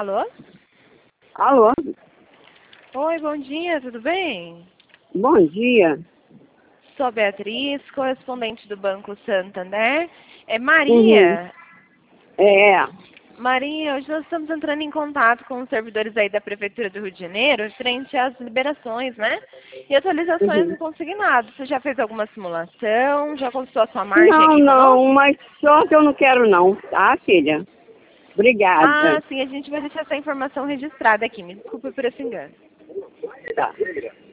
Alô? Alô? Oi, bom dia, tudo bem? Bom dia. Sou a Beatriz, correspondente do Banco Santander. É Uhum. Maria. É. Maria, hoje nós estamos entrando em contato com os servidores aí da Prefeitura do Rio de Janeiro frente às liberações, né? E atualizações do Uhum. consignado. Você já fez alguma simulação? Já consultou a sua margem Não, aqui conosco? não, mas só que eu não quero não, tá, filha? Obrigada. Ah, sim, a gente vai deixar essa informação registrada aqui. Me desculpe por esse engano. Tá.